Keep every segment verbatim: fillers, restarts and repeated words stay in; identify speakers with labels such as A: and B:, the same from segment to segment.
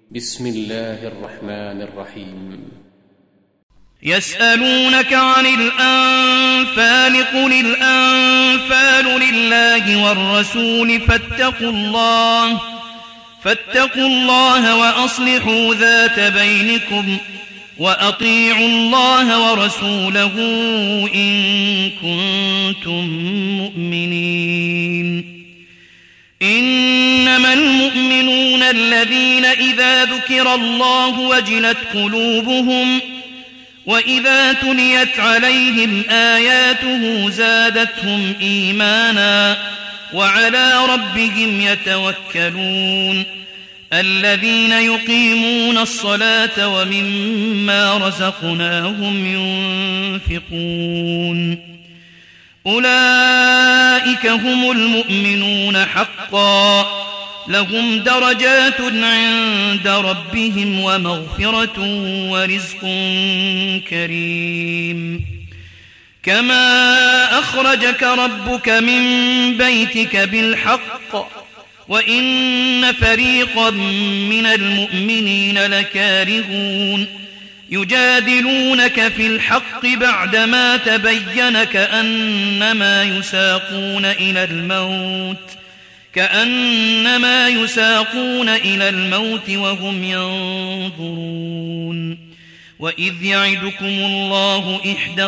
A: بسم الله الرحمن الرحيم.
B: يسألونك عن الأنفال قل الأنفال لله والرسول فاتقوا الله فاتقوا الله وأصلحوا ذات بينكم وأطيعوا الله ورسوله إن كنتم مؤمنين. إنما المؤمنون الذين إذا ذكر الله وجلت قلوبهم وإذا تليت عليهم آياته زادتهم إيمانا وعلى ربهم يتوكلون. الذين يقيمون الصلاة ومما رزقناهم ينفقون أولئك هم المؤمنون حقا لهم درجات عند ربهم ومغفرة ورزق كريم. كما أخرجك ربك من بيتك بالحق وإن فريقا من المؤمنين لكارهون يجادلونك في الحق بعدما تبين كأنما يساقون إلى الموت كأنما يساقون إلى الموت وهم ينظرون. وإذ يعدكم الله إحدى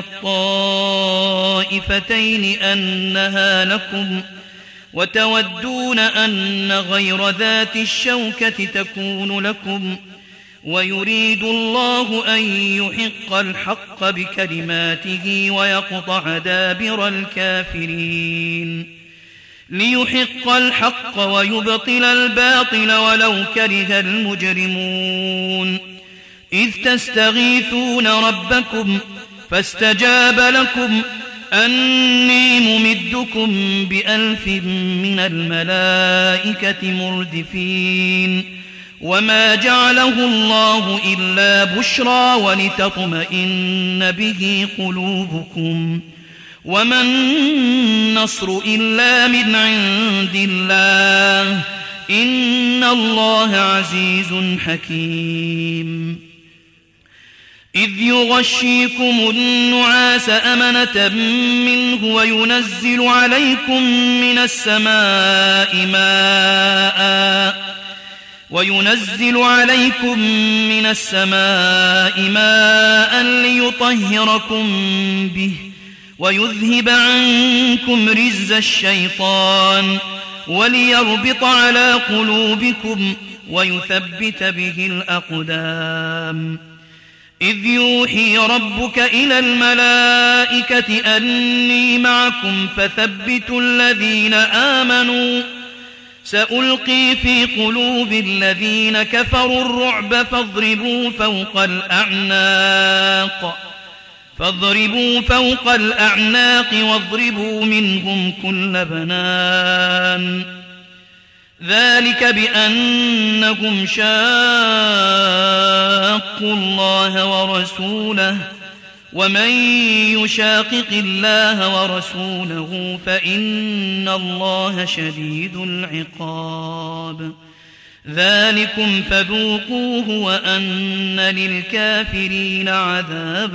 B: الطائفتين أنها لكم وتودون أن غير ذات الشوكة تكون لكم ويريد الله أن يحق الحق بكلماته ويقطع دابر الكافرين ليحق الحق ويبطل الباطل ولو كره المجرمون. إذ تستغيثون ربكم فاستجاب لكم أني ممدكم بألف من الملائكة مردفين وما جعله الله إلا بشرى ولتطمئن به قلوبكم وما النصر إلا من عند الله إن الله عزيز حكيم. إذ يغشيكم النعاس أمنة منه وينزل عليكم من السماء ماء وينزل عليكم من السماء ماء ليطهركم به ويذهب عنكم رجز الشيطان وليربط على قلوبكم ويثبت به الأقدام. إذ يوحي ربك إلى الملائكة أني معكم فثبتوا الذين آمنوا سألقي في قلوب الذين كفروا الرعب فاضربوا فوق الأعناق فاضربوا فوق الأعناق واضربوا منهم كل بنان. ذلك بأنهم شاقوا الله ورسوله ومن يشاقق الله ورسوله فإن الله شديد العقاب. ذلكم فذوقوه وأن للكافرين عذاب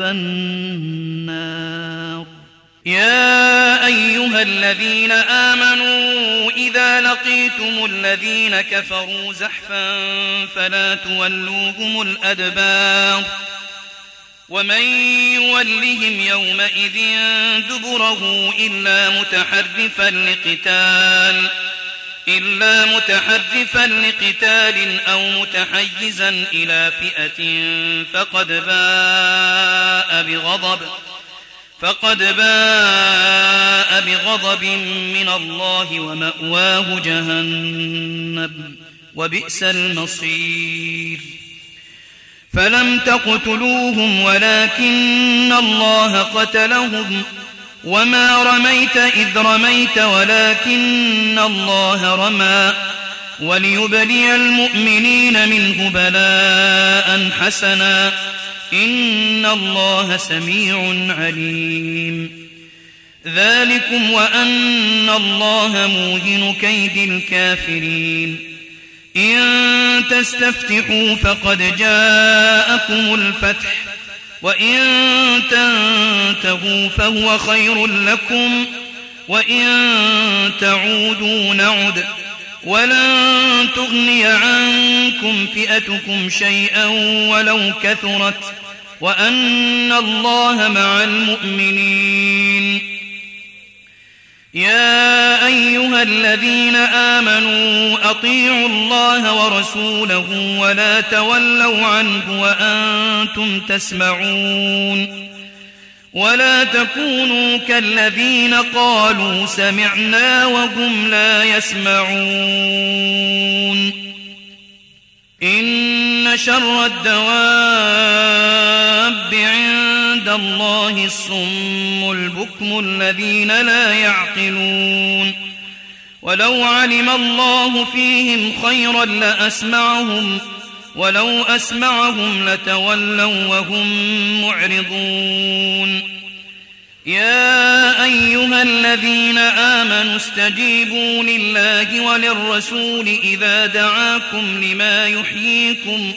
B: النار. يا أيها الذين آمنوا إذا لقيتم الذين كفروا زحفا فلا تولوهم الأدبار ومن يولهم يومئذ دبره إلا متحرفا لقتال إلا متحرفا لقتال أو متحيزا إلى فئة فقد باء بغضب فقد باء بغضب من الله ومأواه جهنم وبئس المصير. فلم تقتلوهم ولكن الله قتلهم وما رميت إذ رميت ولكن الله رمى وليبلي المؤمنين منه بلاء حسنا إن الله سميع عليم. ذلكم وأن الله موهن كيد الكافرين. إن تستفتحوا فقد جاءكم الفتح وإن تنتهوا فهو خير لكم وإن تعودوا نعد ولن تغني عنكم فئتكم شيئا ولو كثرت وأن الله مع المؤمنين. يا أيها الذين آمنوا أطيعوا الله ورسوله ولا تولوا عنه وأنتم تسمعون ولا تكونوا كالذين قالوا سمعنا وهم لا يسمعون. إن شر الدواب عند الله الصم البكم الذين لا يعقلون ولو علم الله فيهم خيرا لأسمعهم ولو أسمعهم لتولوا وهم معرضون. يا أيها الذين آمنوا استجيبوا لله وللرسول إذا دعاكم لما يحييكم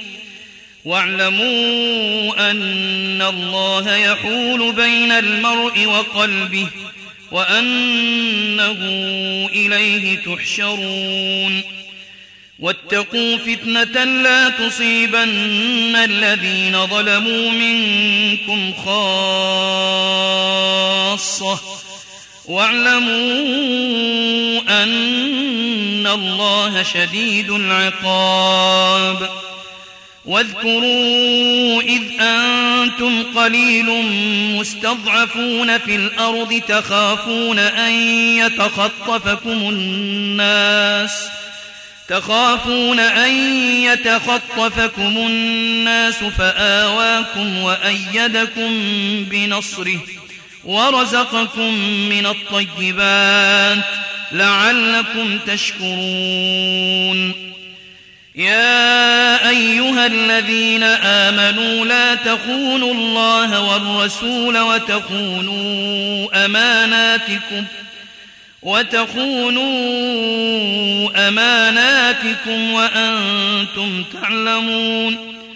B: واعلموا أن الله يحول بين المرء وقلبه وأنه إليه تحشرون. واتقوا فتنة لا تصيبن الذين ظلموا منكم خاصة واعلموا أن الله شديد العقاب. واذكروا إذ أنتم قليل مستضعفون في الأرض تخافون أن يتخطفكم الناس تخافون أن يتخطفكم الناس فآواكم وأيدكم بنصره ورزقكم من الطيبات لعلكم تشكرون. يا أيها الذين آمنوا لا تخونوا الله والرسول وتخونوا أماناتكم وتخونوا أماناتكم وأنتم تعلمون.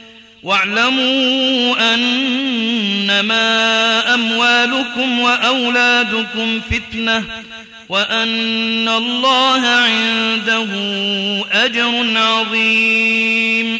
B: واعلموا أنما أموالكم وأولادكم فتنة وأن الله عنده أجر عظيم.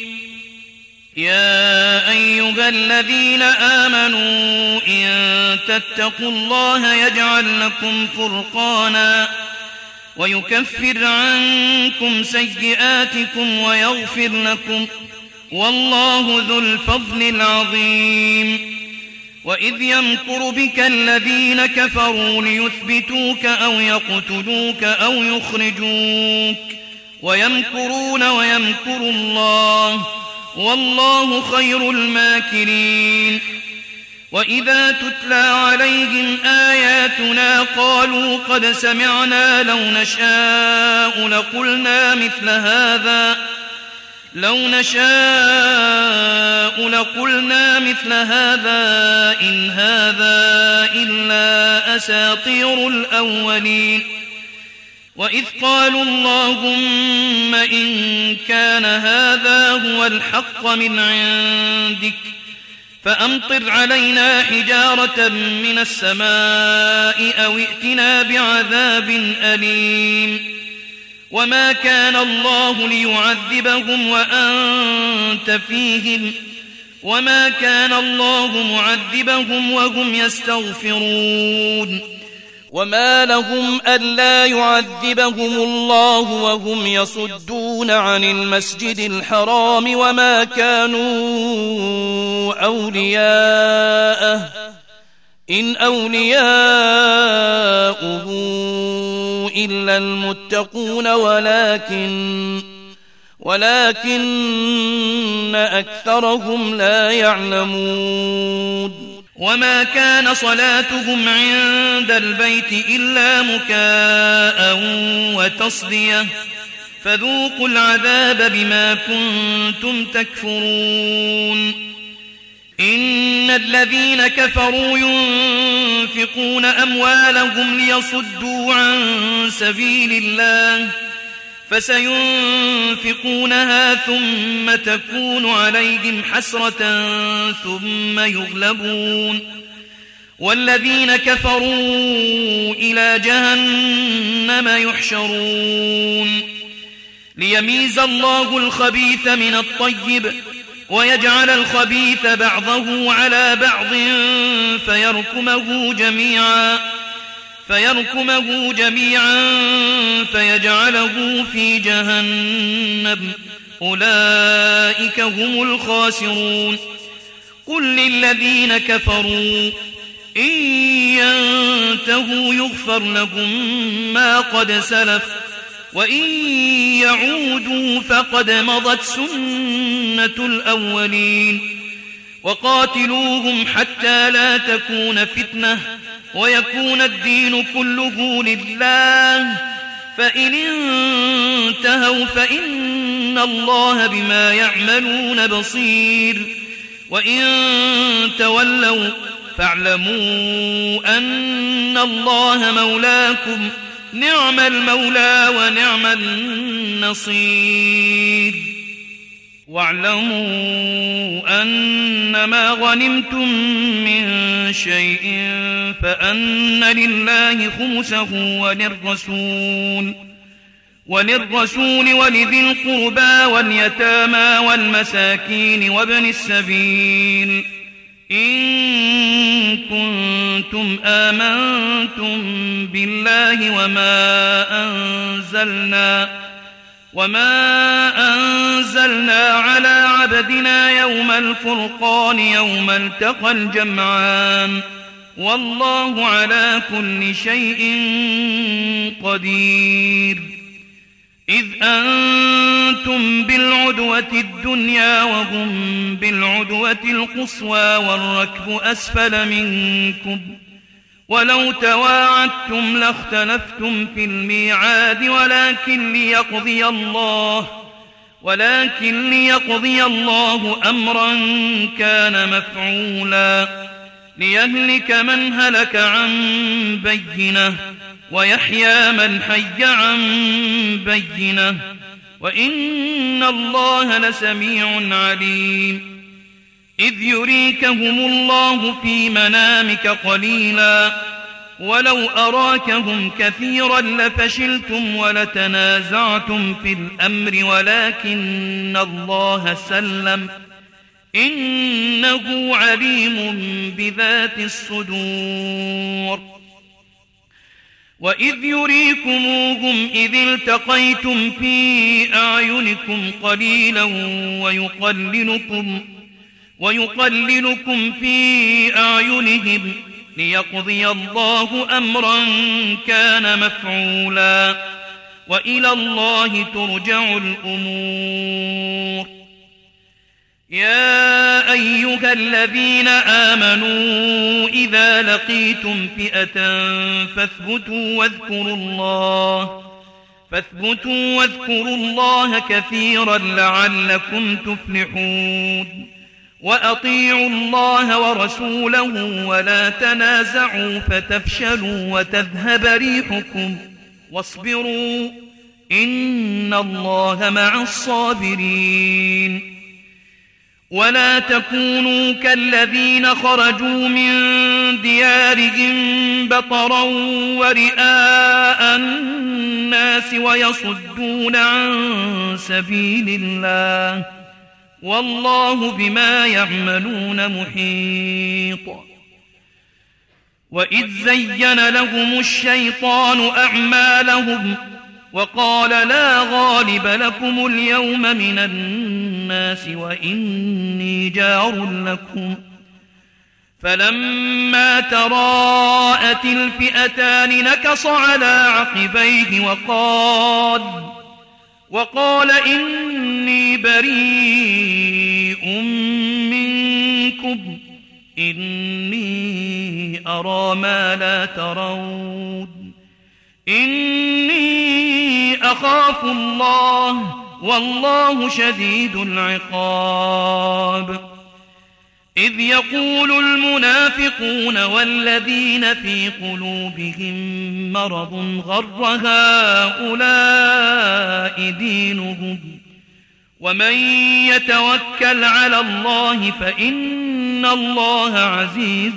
B: يا أيها الذين آمنوا إن تتقوا الله يجعل لكم فرقانا ويكفر عنكم سيئاتكم ويغفر لكم والله ذو الفضل العظيم. وإذ يمكر بك الذين كفروا ليثبتوك أو يقتلوك أو يخرجوك ويمكرون ويمكر الله والله خير الماكرين. وإذا تتلى عليهم آياتنا قالوا قد سمعنا لو نشاء لقلنا مثل هذا لو نشاء لقلنا مثل هذا إن هذا إلا أساطير الأولين. وإذ قالوا اللهم إن كان هذا هو الحق من عندك فأمطر علينا حجارة من السماء أو ائتنا بعذاب أليم. وما كان الله ليعذبهم وأنت فيهم وما كان الله معذبهم وهم يستغفرون. وما لهم ألا يعذبهم الله وهم يصدون عن المسجد الحرام وما كانوا أولياءه إن أولياؤه إلا المتقون ولكن ولكن أكثرهم لا يعلمون. وما كان صلاتهم عند البيت إلا مكاء وتصدية فذوقوا العذاب بما كنتم تكفرون. إن الذين كفروا ينفقون أموالهم ليصدوا عن سبيل الله فسينفقونها ثم تكون عليهم حسرة ثم يغلبون والذين كفروا إلى جهنم يحشرون ليميز الله الخبيث من الطيب ويجعل الخبيث بعضه على بعض فيركمه جميعا فيركمه جميعا فيجعله في جهنم أولئك هم الخاسرون قل للذين كفروا إن ينتهوا يغفر لهم ما قد سلف وإن يعودوا فقد مضت سنة الأولين وقاتلوهم حتى لا تكون فتنة ويكون الدين كله لله فإن انتهوا فإن الله بما يعملون بصير وإن تولوا فاعلموا أن الله مولاكم نعم المولى ونعم النصير واعلموا أنما غنمتم من شيء فأن لله خمسه وللرسول وللرسول ولذي القربى واليتامى والمساكين وابن السبيل إن كنتم آمنتم بالله وما أنزلنا وما أنزلنا على عبدنا يوم الفرقان يوم التقى الجمعان والله على كل شيء قدير إذ أنتم بالعدوة الدنيا وهم بالعدوة القصوى والركب أسفل منكم ولو تواعدتم لاختلفتم في الميعاد ولكن ليقضي الله ولكن ليقضي الله أمرا كان مفعولا ليهلك من هلك عن بينه ويحيى من حي عن بينه وإن الله لسميع عليم إذ يريكهم الله في منامك قليلا ولو أراكهم كثيرا لفشلتم ولتنازعتم في الأمر ولكن الله سلم إنه عليم بذات الصدور وإذ يريكموهم إذ التقيتم في أعينكم قليلا ويقللكم ويقللكم في أعينهم ليقضي الله أمرا كان مفعولا وإلى الله ترجع الأمور يا أيها الذين آمنوا إذا لقيتم فئة فاثبتوا واذكروا الله فاثبتوا واذكروا الله كثيرا لعلكم تفلحون وأطيعوا الله ورسوله ولا تنازعوا فتفشلوا وتذهب ريحكم واصبروا إن الله مع الصابرين ولا تكونوا كالذين خرجوا من ديارهم بطرا ورئاء الناس ويصدون عن سبيل الله والله بما يعملون محيط وإذ زين لهم الشيطان أعمالهم وقال لا غالب لكم اليوم من الناس وإني جار لكم فلما تراءت الفئتان نكص على عقبيه وقال وقال إني بريء منكم إني أرى ما لا ترون إني أخاف الله والله شديد العقاب إذ يقول المنافقون والذين في قلوبهم مرض غر هؤلاء دينهم ومن يتوكل على الله فإن الله عزيز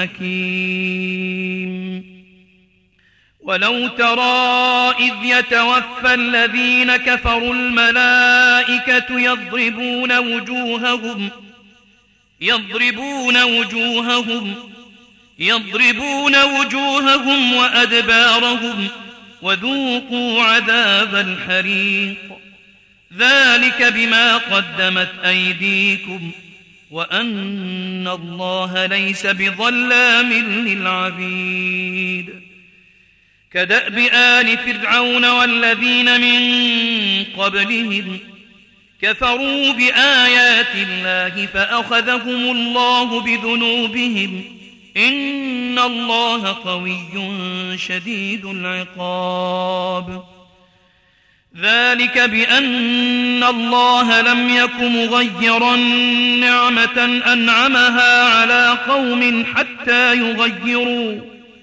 B: حكيم. ولو ترى إذ يتوفى الذين كفروا الملائكة يضربون وجوههم يضربون وجوههم يضربون وجوههم وأدبارهم وذوقوا عذاب الحريق ذلك بما قدمت أيديكم وأن الله ليس بظلام للعبيد. كدأب آل فرعون والذين من قبلهم كفروا بآيات الله فأخذهم الله بذنوبهم إن الله قوي شديد العقاب. ذلك بأن الله لم يك مغيرا نعمة أنعمها على قوم حتى يغيروا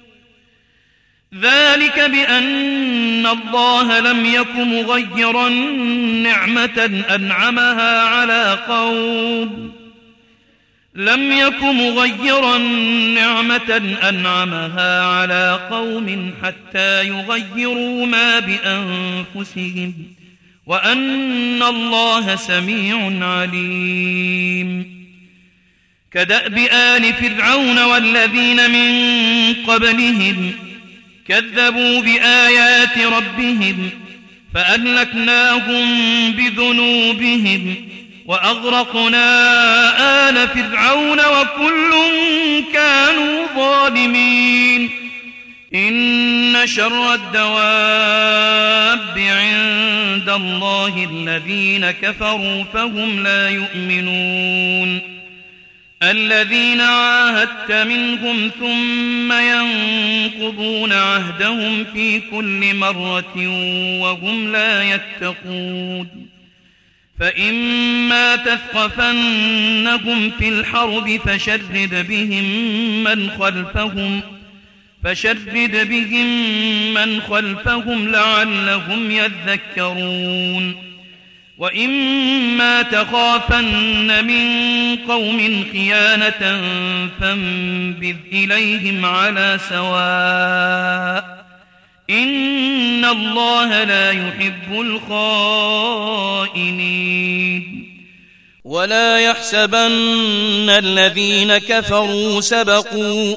B: ذلك بأن الله لم يك مغيرا نعمة أنعمها على قوم لم يك مغيرا نعمة أنعمها على قوم حتى يغيروا ما بأنفسهم وأن الله سميع عليم. كدأب آل فرعون والذين من قبلهم كذبوا بآيات ربهم فأهلكناهم بذنوبهم وأغرقنا آل فرعون وكل كانوا ظالمين. إن شر الدواب عند الله الذين كفروا فهم لا يؤمنون. الذين عاهدت منهم ثم ينقضون عهدهم في كل مرة وهم لا يتقون. فإما تثقفنهم في الحرب فشرد بهم من خلفهم فشرد بهم من خلفهم لعلهم يذكرون. وإما تخافن من قوم خيانة فانبذ إليهم على سواء إن الله لا يحب الخائنين.
C: ولا يحسبن الذين كفروا سبقوا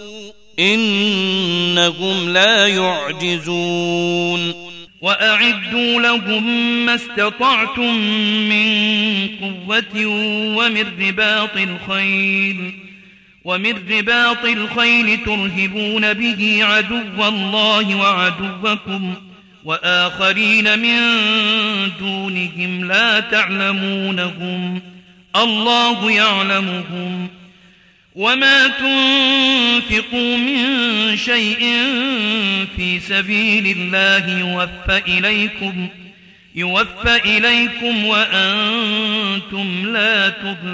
C: إنهم لا يعجزون.
B: وأعدوا لهم ما استطعتم من قوة ومن رباط الخيل ومن رباط الخيل ترهبون به عدو الله وعدوكم وآخرين من دونهم لا تعلمونهم الله يعلمهم. وما تنفقوا من شيء في سبيل الله يوفى إليكم يوفى إليكم وأنتم لا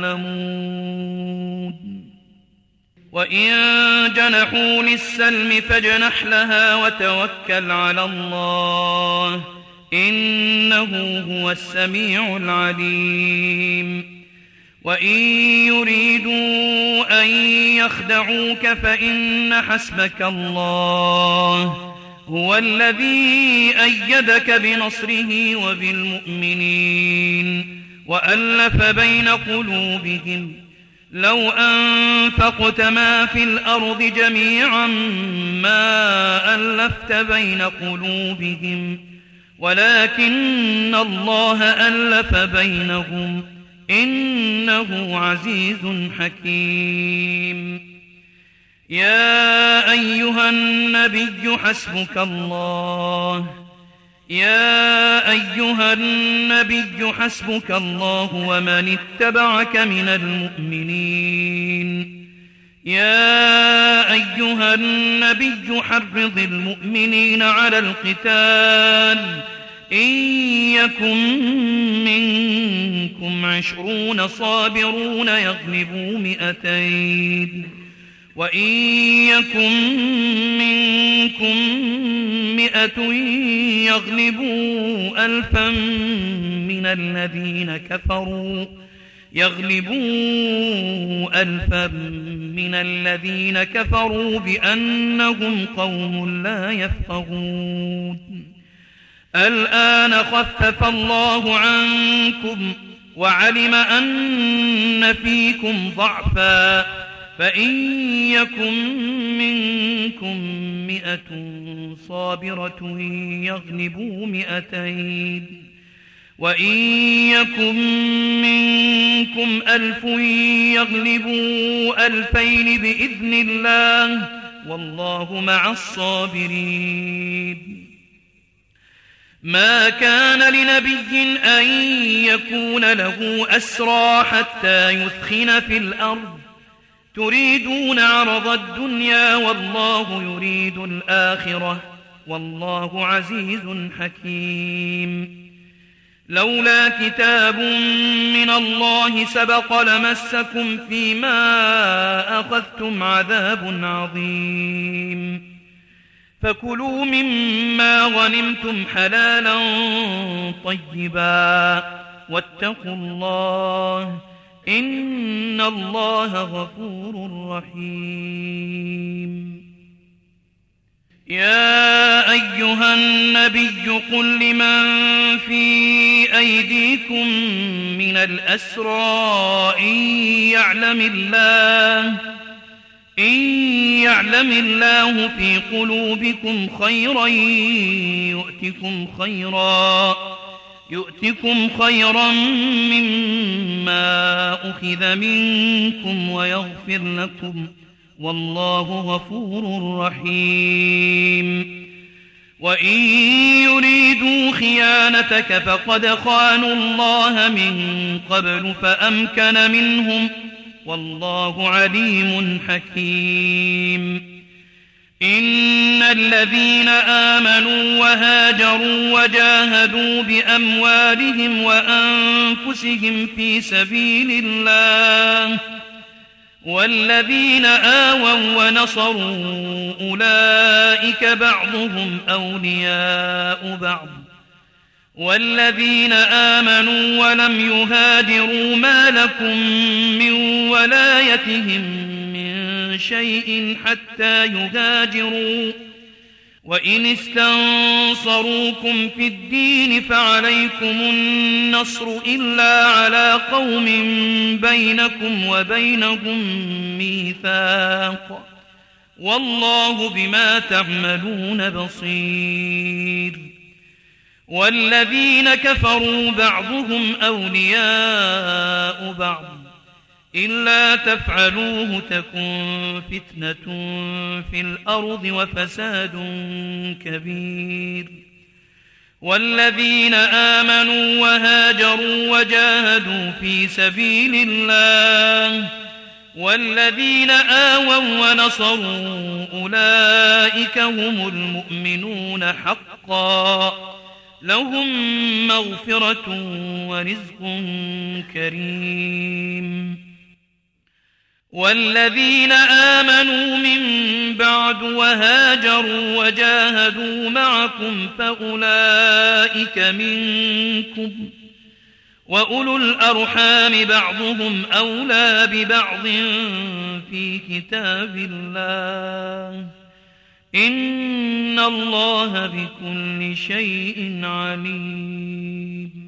B: تظلمون. وإن جنحوا للسلم فاجنح لها وتوكل على الله إنه هو السميع العليم. وإن يريدوا أن يخدعوك فإن حسبك الله هو الذي أيدك بنصره وبالمؤمنين وألف بين قلوبهم لو أنفقت ما في الأرض جميعا ما ألفت بين قلوبهم ولكن الله ألف بينهم إنه عزيز حكيم. يا أيها النبي حسبك الله يا أيها النبي حسبك الله ومن اتبعك من المؤمنين. يا أيها النبي حرض المؤمنين على القتال إن يكن منكم عشرون صابرون يغلبوا مئتين وإن يكن منكم مئة يغلبوا ألفا من الذين كفروا يغلبوا ألفا من الذين كفروا بأنهم قوم لا يفقهون الآن خفف الله عنكم وعلم أن فيكم ضعفا فإن يكن منكم مئة صابرة يغلبوا مئتين وإن يكن منكم ألف يغلبوا ألفين بإذن الله والله مع الصابرين ما كان لنبي أن يكون له أسرى حتى يثخن في الأرض تريدون عرض الدنيا والله يريد الآخرة والله عزيز حكيم لولا كتاب من الله سبق لمسكم فيما أخذتم عذاب عظيم فكلوا مما غنمتم حلالا طيبا واتقوا الله إن الله غفور رحيم يا أيها النبي قل لمن في أيديكم من الأسرى إن يعلم الله إن يعلم الله في قلوبكم خيرا يؤتكم خيرا يؤتكم خيرا مما أخذ منكم ويغفر لكم والله غفور رحيم وإن يريدوا خيانتك فقد خانوا الله من قبل فأمكن منهم والله عليم حكيم إن الذين آمنوا وهاجروا وجاهدوا بأموالهم وأنفسهم في سبيل الله والذين آووا ونصروا أولئك بعضهم أولياء بعض والذين آمنوا ولم يهاجروا ما لكم من ولايتهم من شيء حتى يهاجروا وإن استنصروكم في الدين فعليكم النصر إلا على قوم بينكم وبينهم ميثاق والله بما تعملون بصير والذين كفروا بعضهم أولياء بعض إلا تفعلوه تكن فتنة في الأرض وفساد كبير والذين آمنوا وهاجروا وجاهدوا في سبيل الله والذين آووا ونصروا أولئك هم المؤمنون حقا لهم مغفرة ورزق كريم والذين آمنوا من بعد وهاجروا وجاهدوا معكم فأولئك منكم وأولو الأرحام بعضهم أولى ببعض في كتاب الله إن الله بكل شيء عليم